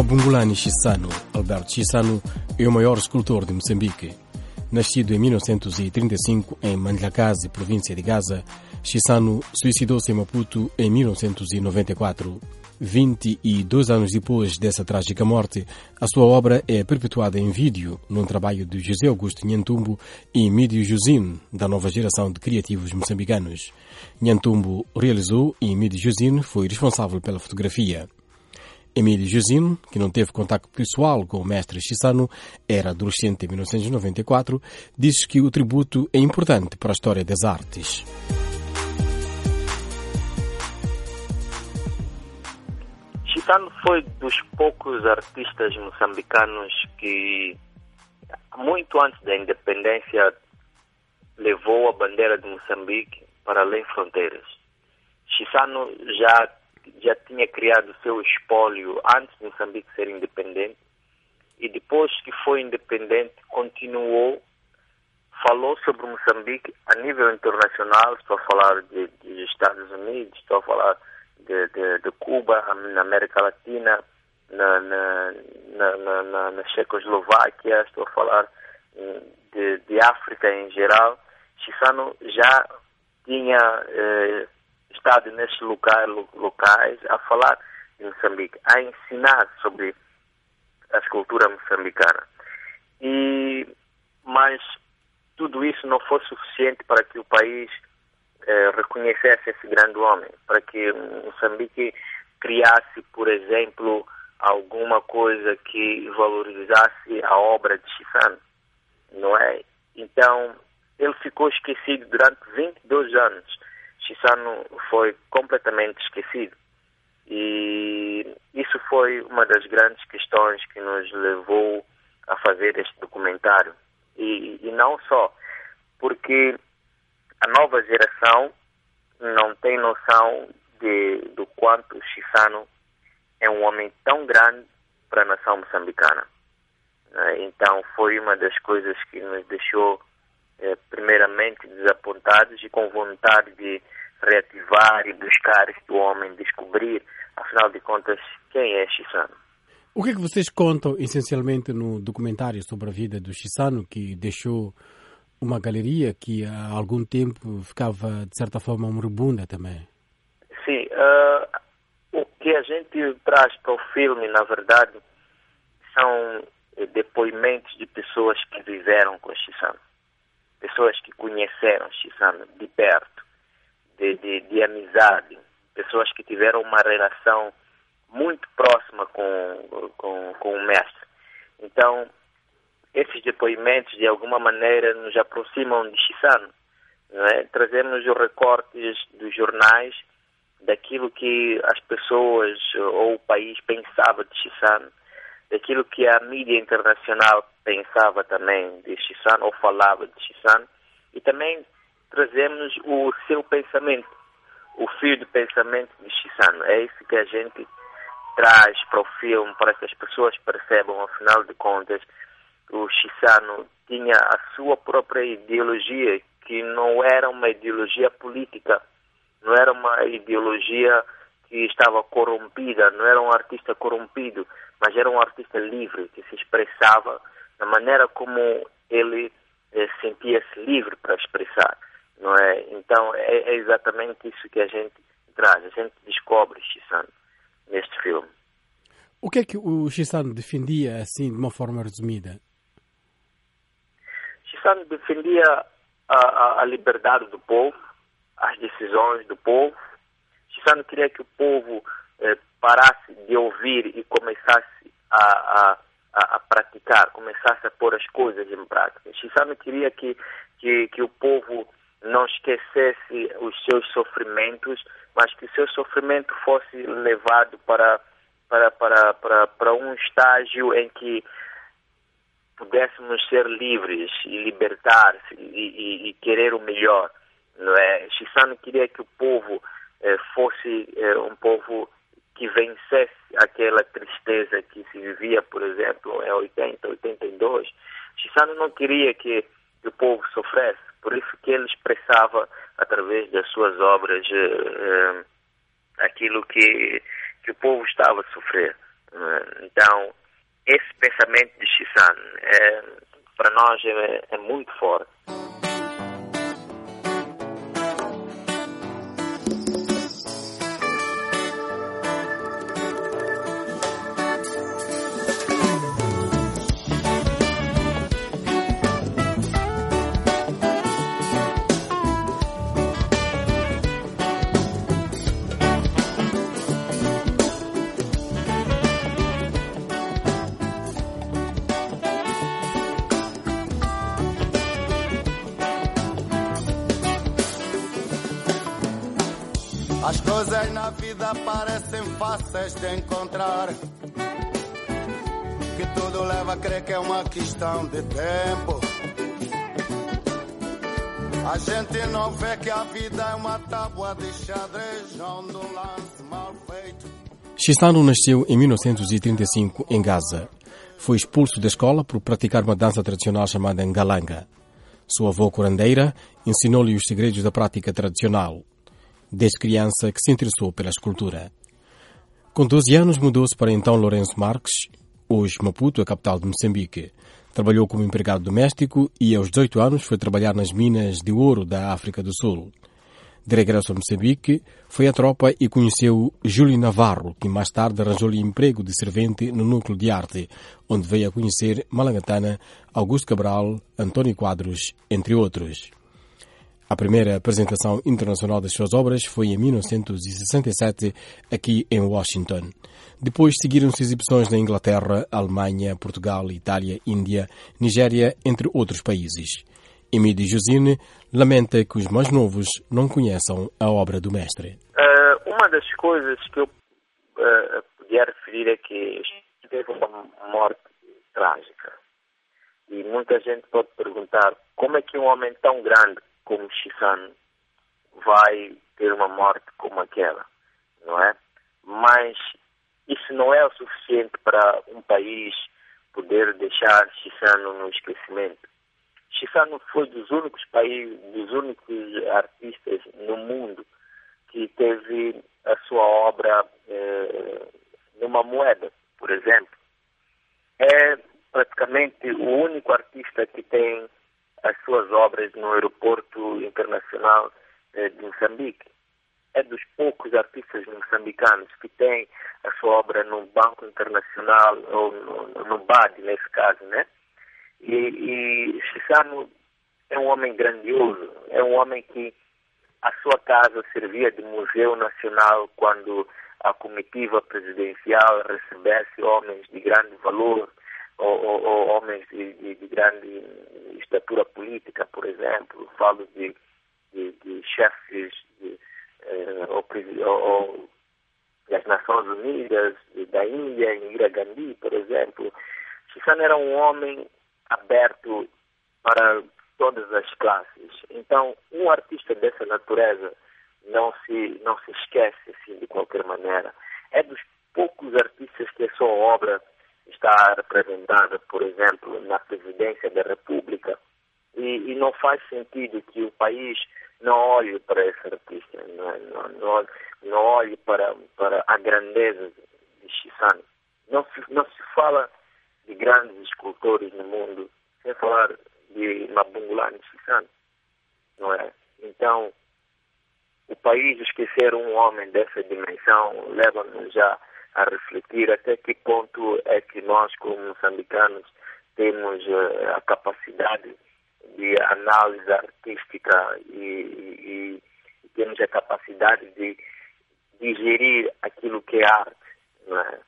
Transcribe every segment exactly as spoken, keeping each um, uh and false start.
Mabungulani Chissano. Alberto Chissano é o maior escultor de Moçambique. Nascido em mil novecentos e trinta e cinco em Mandlakazi, província de Gaza, Chissano suicidou-se em Maputo em mil novecentos e noventa e quatro. vinte e dois anos depois dessa trágica morte, a sua obra é perpetuada em vídeo num trabalho de José Augusto Nhantumbo e Emílio Josine, da nova geração de criativos moçambicanos. Nhantumbo realizou e Emílio Josine foi responsável pela fotografia. Emílio Josine, que não teve contato pessoal com o mestre Chissano, era adolescente em mil novecentos e noventa e quatro, disse que o tributo é importante para a história das artes. Chissano foi dos poucos artistas moçambicanos que, muito antes da independência, levou a bandeira de Moçambique para além fronteiras. Chissano já, já tinha criado seu espólio antes de Moçambique ser independente e depois que foi independente continuou, falou sobre Moçambique a nível internacional. Estou a falar de, de Estados Unidos, estou a falar De, de, de Cuba, na América Latina, na, na, na, na, na Checoslováquia, estou a falar de, de África em geral. Chissano já tinha eh, estado nesses locais, locais a falar de Moçambique, a ensinar sobre a escultura moçambicana. E, mas tudo isso não foi suficiente para que o país Eh, reconhecesse esse grande homem, para que Moçambique criasse, por exemplo, alguma coisa que valorizasse a obra de Chissano, não é? Então, ele ficou esquecido durante vinte e dois anos. Chissano foi completamente esquecido. E isso foi uma das grandes questões que nos levou a fazer este documentário. E, e não só, porque a nova geração não tem noção de, do quanto o Chissano é um homem tão grande para a nação moçambicana. Então foi uma das coisas que nos deixou eh, primeiramente desapontados e com vontade de reativar e buscar este homem, descobrir, afinal de contas, quem é Chissano. O que é que vocês contam essencialmente no documentário sobre a vida do Chissano, que deixou uma galeria que há algum tempo ficava, de certa forma, moribunda também? Sim, uh, o que a gente traz para o filme, na verdade, são depoimentos de pessoas que viveram com Chissano, pessoas que conheceram Chissano de perto, de, de, de amizade, pessoas que tiveram uma relação muito próxima com, com, com o mestre. Então, esses depoimentos, de alguma maneira, nos aproximam de Chissano, não é? Trazemos os recortes dos jornais, daquilo que as pessoas ou o país pensava de Chissano, daquilo que a mídia internacional pensava também de Chissano, ou falava de Chissano, e também trazemos o seu pensamento, o fio de pensamento de Chissano. É isso que a gente traz para o filme, para que as pessoas percebam, afinal de contas, o Chissano tinha a sua própria ideologia, que não era uma ideologia política, não era uma ideologia que estava corrompida, não era um artista corrompido, mas era um artista livre, que se expressava da maneira como ele eh, sentia-se livre para expressar, não é? Então é, é exatamente isso que a gente traz, a gente descobre Chissano neste filme. O que é que o Chissano defendia, assim, de uma forma resumida? Chissano defendia a, a, a liberdade do povo, as decisões do povo. Chissano queria que o povo eh, parasse de ouvir e começasse a, a, a, a praticar, começasse a pôr as coisas em prática. Chissano queria que, que, que o povo não esquecesse os seus sofrimentos, mas que o seu sofrimento fosse levado para, para, para, para, para um estágio em que pudéssemos ser livres e libertar-se e, e, e querer o melhor, não é? Chissano queria que o povo eh, fosse eh, um povo que vencesse aquela tristeza que se vivia, por exemplo, em oitenta, oitenta e dois. Chissano não queria que, que o povo sofresse, por isso que ele expressava, através das suas obras, eh, eh, aquilo que, que o povo estava a sofrer. Então, esse pensamento de Chissano, é, para nós, é, é muito forte. As coisas na vida parecem fáceis de encontrar, que tudo leva a crer que é uma questão de tempo. A gente não vê que a vida é uma tábua de xadrez onde um lance mal feito. Chissano nasceu em mil novecentos e trinta e cinco em Gaza. Foi expulso da escola por praticar uma dança tradicional chamada Ngalanga. Sua avó curandeira ensinou-lhe os segredos da prática tradicional. Desde criança que se interessou pela escultura. Com doze anos mudou-se para então Lourenço Marques, hoje Maputo, a capital de Moçambique. Trabalhou como empregado doméstico e aos dezoito anos foi trabalhar nas minas de ouro da África do Sul. De regresso a Moçambique, foi à tropa e conheceu Júlio Navarro, que mais tarde arranjou-lhe emprego de servente no Núcleo de Arte, onde veio a conhecer Malangatana, Augusto Cabral, António Quadros, entre outros. A primeira apresentação internacional das suas obras foi em mil novecentos e sessenta e sete, aqui em Washington. Depois seguiram-se exibições na Inglaterra, Alemanha, Portugal, Itália, Índia, Nigéria, entre outros países. Emílio Josine lamenta que os mais novos não conheçam a obra do mestre. Uh, uma das coisas que eu uh, podia referir é que teve uma morte trágica. E muita gente pode perguntar como é que um homem tão grande como Chissano vai ter uma morte como aquela, não é? Mas isso não é o suficiente para um país poder deixar Chissano no esquecimento. Chissano foi dos únicos países, dos únicos artistas no mundo que teve a sua obra eh, numa moeda, por exemplo. É praticamente o único artista que tem as suas obras no aeroporto internacional eh, de Moçambique. É dos poucos artistas moçambicanos que tem a sua obra no Banco Internacional, ou no, no B A D, nesse caso, né? E, e Chissano é um homem grandioso, é um homem que a sua casa servia de museu nacional quando a comitiva presidencial recebesse homens de grande valor, ou, ou, ou homens de, de, de grande estatura política, por exemplo. Falo de, de, de chefes de, eh, ou, ou, das Nações Unidas, da Índia, Indira Gandhi, por exemplo. Chissano era um homem aberto para todas as classes. Então, um artista dessa natureza não se, não se esquece assim, de qualquer maneira. É dos poucos artistas que a sua obra está representada, por exemplo, na presidência da República, e, e não faz sentido que o país não olhe para esse artista, não, não, não, não olhe para, para a grandeza de Chissano. Não se, não se fala de grandes escultores no mundo sem falar de Mabungulani Chissano, não é? Então, o país esquecer um homem dessa dimensão leva-nos já a refletir até que ponto é que nós, como moçambicanos, temos uh, a capacidade de análise artística e, e, e temos a capacidade de digerir aquilo que é arte, não é?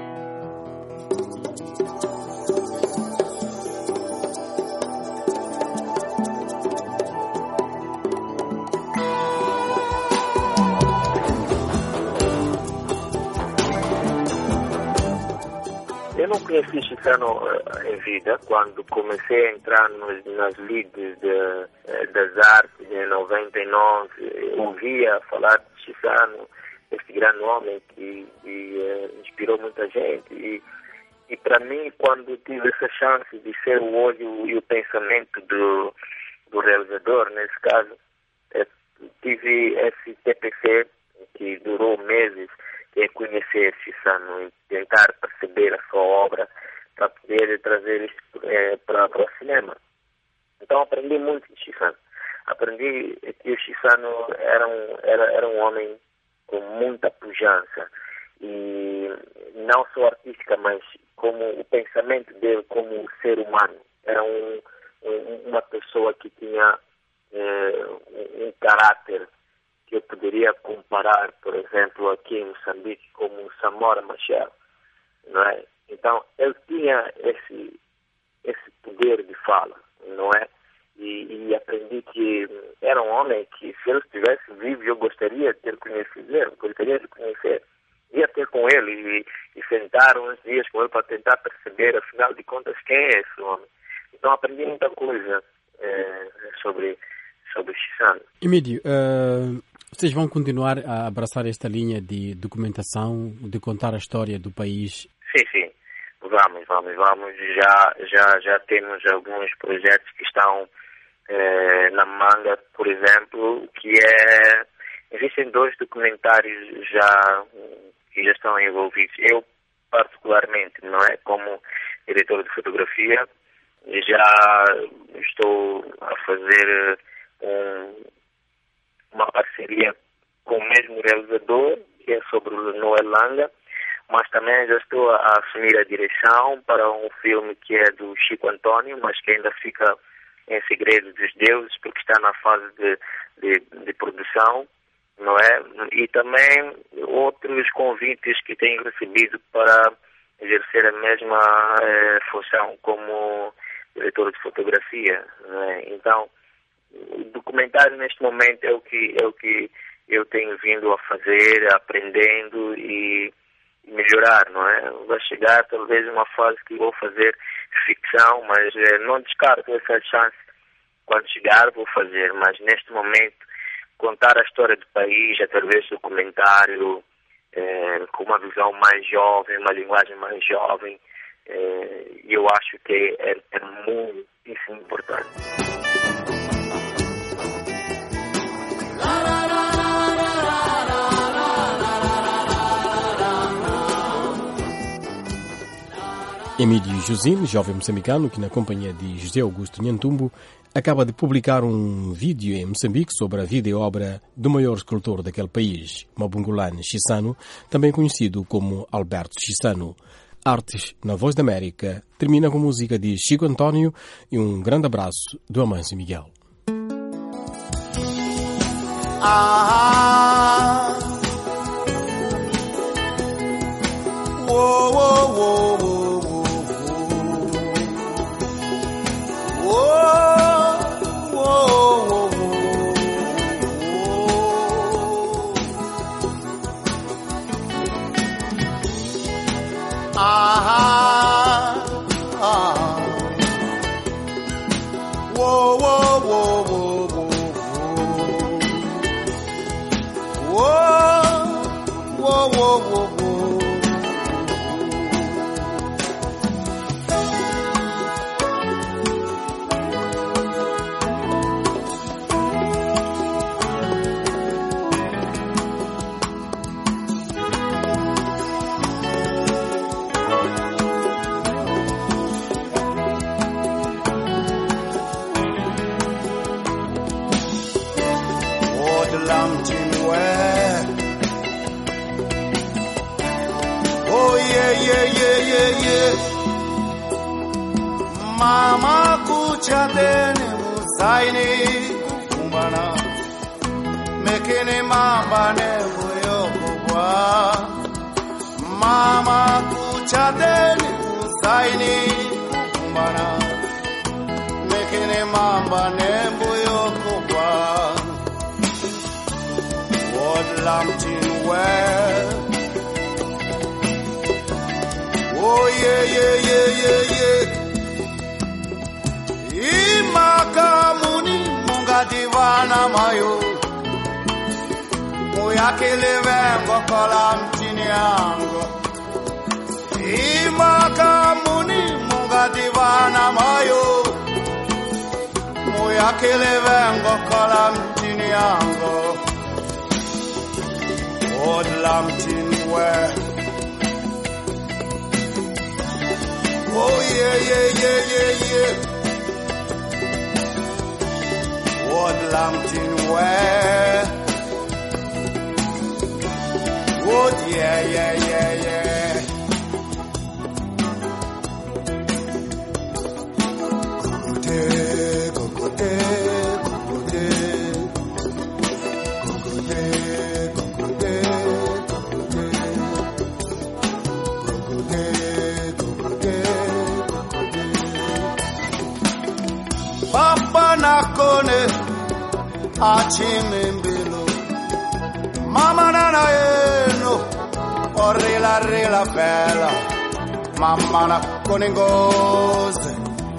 Eu não conheci Chissano uh, em vida. Quando comecei a entrar nos, nas leads de, uh, das artes em noventa e nove, eu ouvia falar de Chissano, este grande homem que, que uh, inspirou muita gente. E, e para mim, quando tive essa chance de ser o olho e o pensamento do, do realizador, nesse caso, uh, tive esse T P C que durou meses, é conhecer Chissano e tentar perceber a sua obra para poder trazer isto é, para, para o cinema. Então aprendi muito de Chissano. Aprendi que o Chissano era um, era, era um homem com muita pujança, e não só artística, mas como o pensamento dele como ser humano. Era um, um, uma pessoa que tinha é, um, um caráter que eu poderia comparar, por exemplo, aqui em Moçambique, como Samora Machel, não é? Então, ele tinha esse, esse poder de fala, não é? E, e aprendi que era um homem que, se ele estivesse vivo, eu gostaria de ter conhecido ele, gostaria de conhecer. Ia ter com ele e, e sentar uns dias com ele para tentar perceber, afinal de contas, quem é esse homem. Então, aprendi muita coisa é, sobre, sobre Chissano. Emílio, uh, vocês vão continuar a abraçar esta linha de documentação, de contar a história do país? Sim, sim. Vamos, vamos, vamos. Já, já, já temos alguns projetos que estão eh, na manga, por exemplo, que é... Existem dois documentários já que já estão envolvidos. Eu, particularmente, não é? Como diretor de fotografia, já estou a fazer um, uma parceria com o mesmo realizador, que é sobre o Noel Langa, mas também já estou a assumir a direção para um filme que é do Chico Antônio, mas que ainda fica em segredo dos deuses, porque está na fase de, de, de produção, não é? E também outros convites que tenho recebido para exercer a mesma eh, função como diretor de fotografia, não é? Então, o documentário neste momento é o que, é o que eu tenho vindo a fazer, aprendendo e melhorar, não é? Vai chegar talvez uma fase que vou fazer ficção, mas eh, não descarto essa chance. Quando chegar vou fazer, mas neste momento contar a história do país através do documentário, eh, com uma visão mais jovem, uma linguagem mais jovem, eh, eu acho que é, é muitíssimo importante. Emílio Josine, jovem moçambicano que, na companhia de José Augusto Nhantumbo, acaba de publicar um vídeo em Moçambique sobre a vida e obra do maior escultor daquele país, Mabungulane Chissano, também conhecido como Alberto Chissano. Artes na Voz da América termina com música de Chico Antônio e um grande abraço do Amâncio Miguel. Ah, uou, uou, uou, uou. Ah, ah, whoa, whoa, whoa, whoa, whoa, whoa, whoa, whoa, whoa. Mama kucha dene musaini kumbana mekene mamba ne buyokwa Mama kucha dene musaini kumbana mekene mamba ne buyokwa What lamtin well Oh yeah yeah yeah yeah yeah Imakamuni mungadivana mayo Muyakele vengo kola mtini yango Imakamuni mungadivana mayo Muyakele vengo kola mtini yango Odla mtini anywhere. Oh yeah, yeah, yeah, yeah, yeah. What Lambton where? Oh yeah, yeah, yeah, yeah. Go go there, go go there, go go there, go go there, go go there, go go there. Papa nakone achimimbilo, mama nana eno, orila rila bella, mama nakone ngoze.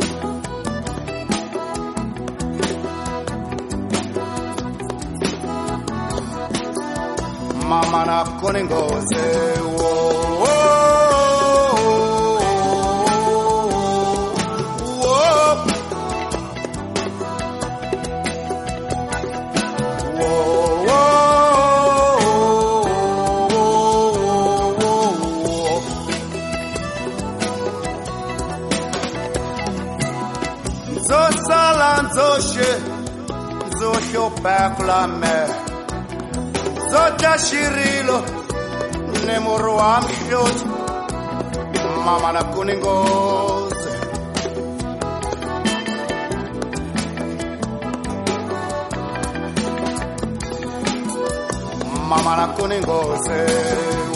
Mama na koningoze wo wo zo salan zo she zo shopakla me Zoja shirilo nemuru amshot mama na kuningoze mama na kuningoze